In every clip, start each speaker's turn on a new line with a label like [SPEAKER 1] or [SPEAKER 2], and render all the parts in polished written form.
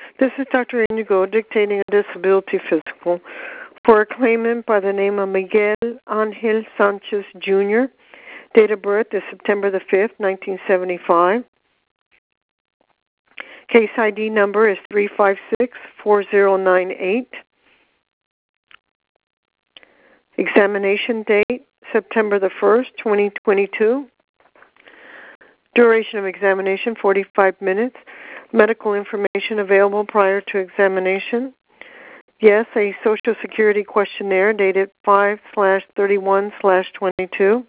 [SPEAKER 1] This is Dr. Indigo dictating a disability physical for a claimant by the name of Miguel Angel Sanchez Jr. Date of birth is September the 5th, 1975. Case ID number is 3564098. Examination date, September the 1st, 2022. Duration of examination, 45 minutes. Medical information available prior to examination. Yes, a Social Security questionnaire dated 5/31/22.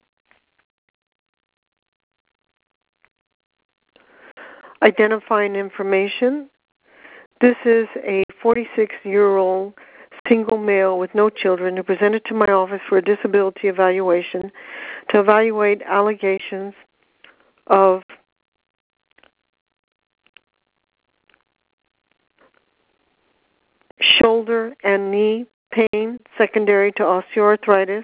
[SPEAKER 1] Identifying information. This is a 46-year-old single male with no children who presented to my office for a disability evaluation to evaluate allegations of shoulder and knee pain secondary to osteoarthritis,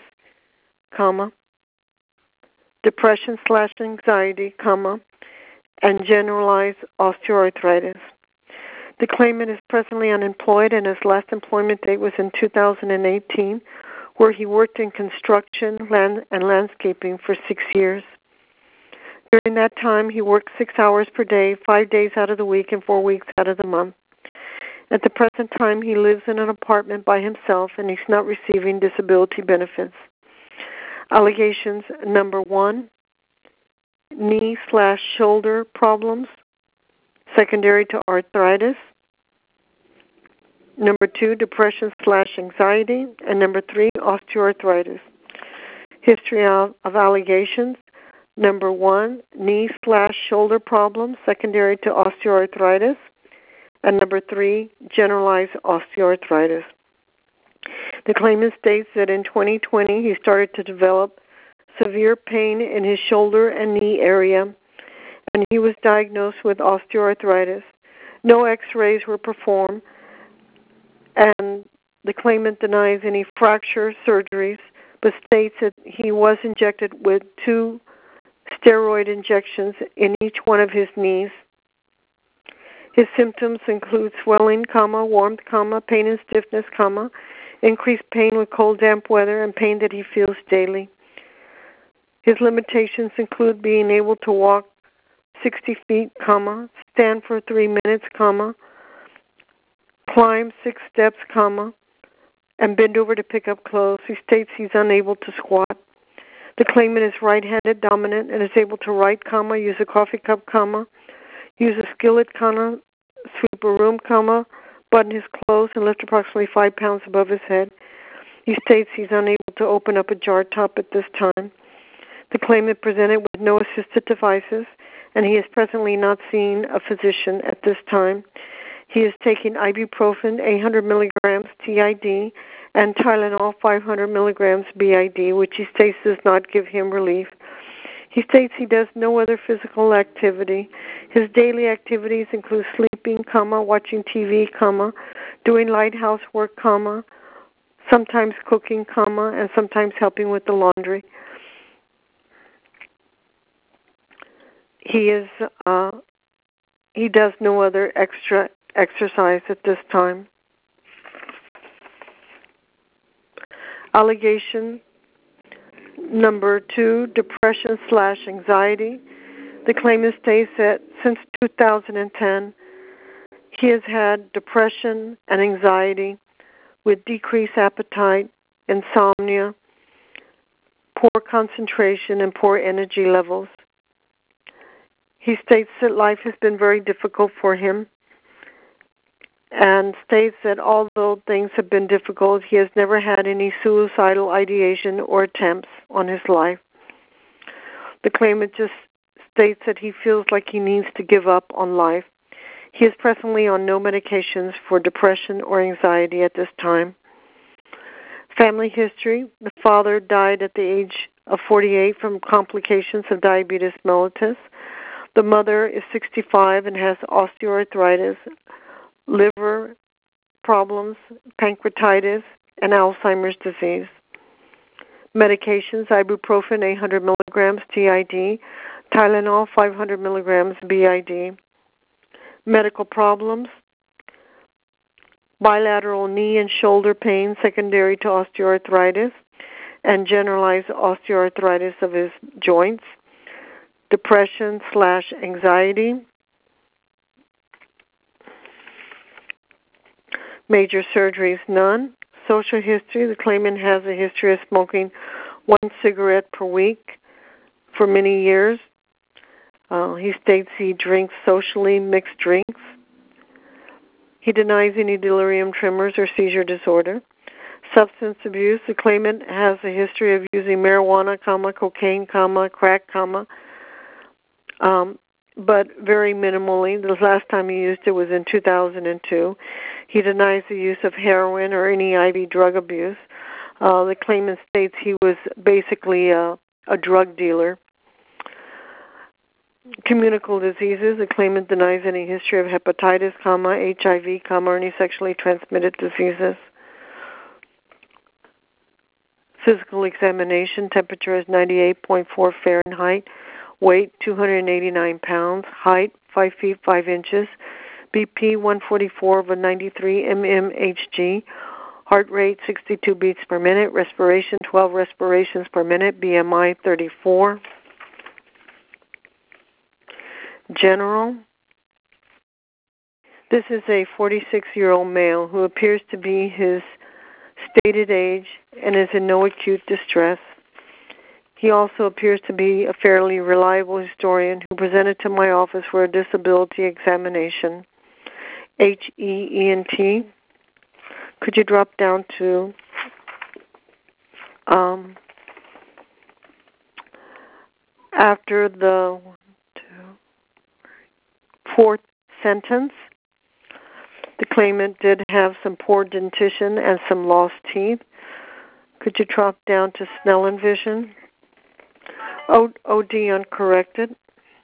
[SPEAKER 1] depression/anxiety, and generalized osteoarthritis. The claimant is presently unemployed and his last employment date was in 2018, where he worked in construction and landscaping for 6 years. During that time, he worked 6 hours per day, 5 days out of the week, and 4 weeks out of the month. At the present time, he lives in an apartment by himself and he's not receiving disability benefits. Allegations number 1, knee/shoulder problems secondary to arthritis. Number 2, depression/anxiety. And number 3, osteoarthritis. History of allegations. Number 1, knee/shoulder problems secondary to osteoarthritis. And number 3, generalized osteoarthritis. The claimant states that in 2020 he started to develop severe pain in his shoulder and knee area, and he was diagnosed with osteoarthritis. No x-rays were performed, and the claimant denies any fracture surgeries, but states that he was injected with 2 steroid injections in each one of his knees. His symptoms include swelling, warmth, pain and stiffness, increased pain with cold, damp weather, and pain that he feels daily. His limitations include being able to walk 60 feet, stand for 3 minutes, climb 6 steps, and bend over to pick up clothes. He states he's unable to squat. The claimant is right-handed dominant and is able to write, use a coffee cup, use a skillet, sweep a room, button his clothes, and lift approximately 5 pounds above his head. He states he's unable to open up a jar top at this time. The claimant presented with no assistive devices, and he is presently not seeing a physician at this time. He is taking ibuprofen 800 milligrams TID and Tylenol 500 milligrams BID, which he states does not give him relief. He states he does no other physical activity. His daily activities include sleeping, watching TV, doing light housework, sometimes cooking, and sometimes helping with the laundry. He does no other extra exercise at this time. Allegation number 2, depression/anxiety. The claimant states that since 2010, he has had depression and anxiety with decreased appetite, insomnia, poor concentration, and poor energy levels. He states that life has been very difficult for him and states that although things have been difficult, he has never had any suicidal ideation or attempts on his life. The claimant just states that he feels like he needs to give up on life. He is presently on no medications for depression or anxiety at this time. Family history: the father died at the age of 48 from complications of diabetes mellitus. The mother is 65 and has osteoarthritis, liver problems, pancreatitis, and Alzheimer's disease. Medications: ibuprofen 800 milligrams TID, Tylenol 500 milligrams BID. Medical problems: bilateral knee and shoulder pain secondary to osteoarthritis, and generalized osteoarthritis of his joints, depression/anxiety, major surgeries, none. Social history, the claimant has a history of smoking 1 cigarette per week for many years. He states he drinks socially mixed drinks. He denies any delirium tremors or seizure disorder. Substance abuse, the claimant has a history of using marijuana, cocaine, crack, but very minimally. The last time he used it was in 2002. He denies the use of heroin or any IV drug abuse. The claimant states he was basically a drug dealer. Communicable diseases, the claimant denies any history of hepatitis, HIV, or any sexually transmitted diseases. Physical examination, temperature is 98.4 Fahrenheit, weight 289 pounds, height 5 feet 5 inches, BP 144/93 mmHg, heart rate 62 beats per minute, respiration 12 respirations per minute, BMI 34. General. This is a 46-year-old male who appears to be his stated age and is in no acute distress. He also appears to be a fairly reliable historian who presented to my office for a disability examination. HEENT. Could you drop down to after the 4th sentence? The claimant did have some poor dentition and some lost teeth. Could you drop down to Snellen vision? OD uncorrected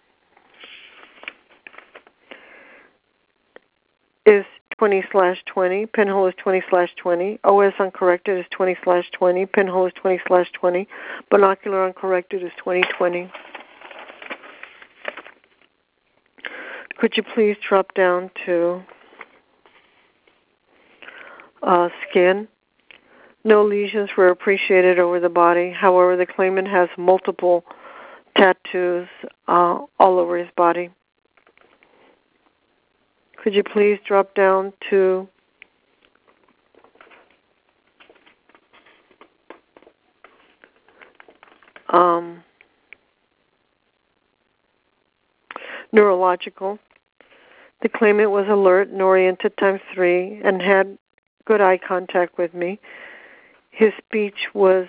[SPEAKER 1] is 20/20. Pinhole is 20/20. OS uncorrected is 20/20. Pinhole is 20/20. Binocular uncorrected is 20/20. Could you please drop down to skin? No lesions were appreciated over the body. However, the claimant has multiple tattoos all over his body. Could you please drop down to neurological? The claimant was alert and oriented ×3 and had good eye contact with me. His speech was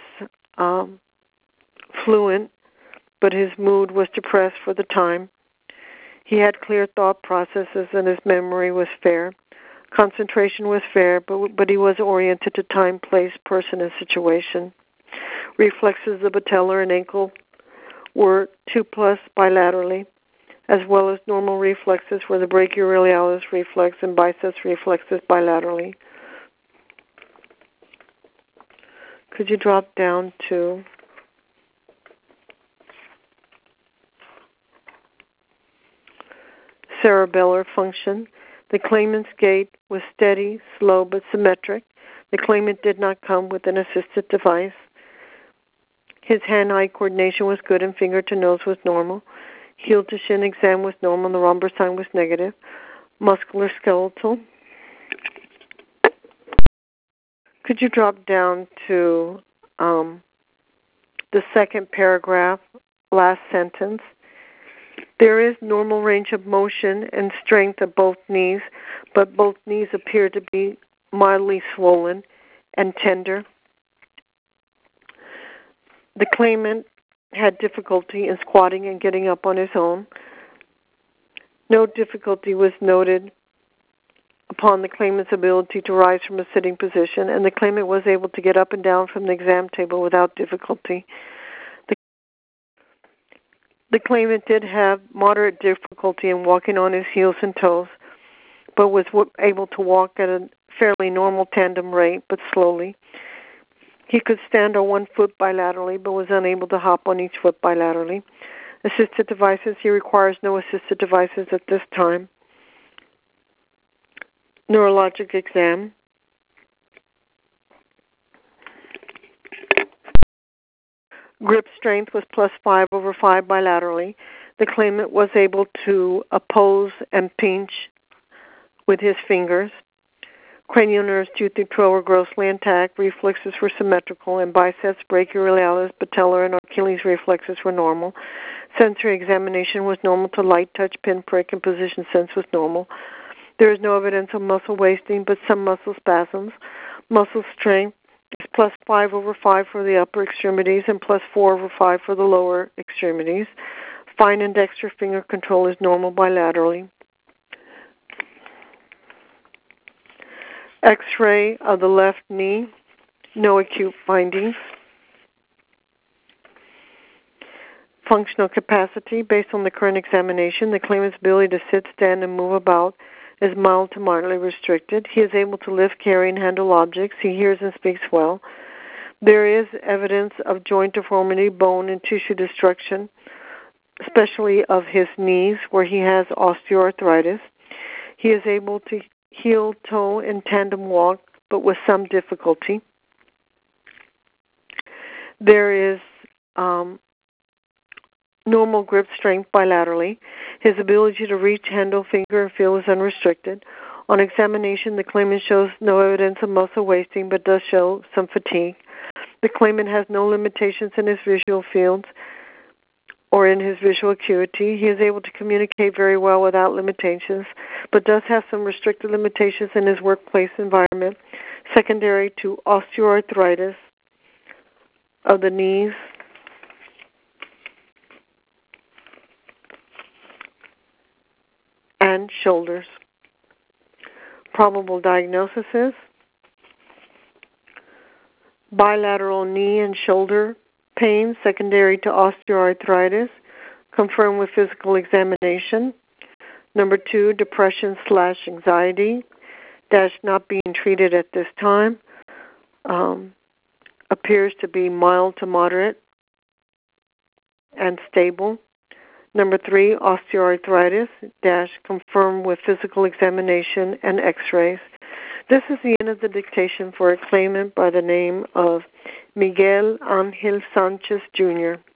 [SPEAKER 1] fluent, but his mood was depressed for the time. He had clear thought processes and his memory was fair. Concentration was fair, but he was oriented to time, place, person, and situation. Reflexes of patellar and ankle were 2+ bilaterally, as well as normal reflexes for the brachioradialis reflex and biceps reflexes bilaterally. Could you drop down to cerebellar function? The claimant's gait was steady, slow, but symmetric. The claimant did not come with an assisted device. His hand-eye coordination was good and finger to nose was normal. Heel to shin exam was normal. The Romberg sign was negative. Muscular skeletal. Could you drop down to the second paragraph, last sentence? There is normal range of motion and strength of both knees, but both knees appear to be mildly swollen and tender. The claimant had difficulty in squatting and getting up on his own. No difficulty was noted upon the claimant's ability to rise from a sitting position, and the claimant was able to get up and down from the exam table without difficulty. The claimant did have moderate difficulty in walking on his heels and toes, but was able to walk at a fairly normal tandem rate, but slowly. He could stand on one foot bilaterally, but was unable to hop on each foot bilaterally. Assisted devices, he requires no assisted devices at this time. Neurologic exam. Grip strength was +5/5 bilaterally. The claimant was able to oppose and pinch with his fingers. Cranial nerves 2 through 12 were grossly intact. Reflexes were symmetrical, and biceps, brachioradialis, patellar, and Achilles reflexes were normal. Sensory examination was normal to light touch, pinprick, and position sense was normal. There is no evidence of muscle wasting, but some muscle spasms. Muscle strength is +5/5 for the upper extremities and +4/5 for the lower extremities. Fine and dexter finger control is normal bilaterally. X-ray of the left knee, no acute findings. Functional capacity, based on the current examination, the claimant's ability to sit, stand, and move about is mild to moderately restricted. He is able to lift, carry, and handle objects. He hears and speaks well. There is evidence of joint deformity, bone, and tissue destruction, especially of his knees, where he has osteoarthritis. He is able to heel, toe, and tandem walk, but with some difficulty. There is normal grip strength bilaterally. His ability to reach, handle, finger, and feel is unrestricted. On examination, the claimant shows no evidence of muscle wasting, but does show some fatigue. The claimant has no limitations in his visual fields or in his visual acuity. He is able to communicate very well without limitations, but does have some restricted limitations in his workplace environment, secondary to osteoarthritis of the knees, and shoulders. Probable diagnosis is bilateral knee and shoulder pain secondary to osteoarthritis, confirmed with physical examination. Number 2, depression/anxiety, not being treated at this time, appears to be mild to moderate and stable. Number 3, osteoarthritis, confirmed with physical examination and x-rays. This is the end of the dictation for a claimant by the name of Miguel Angel Sanchez, Jr.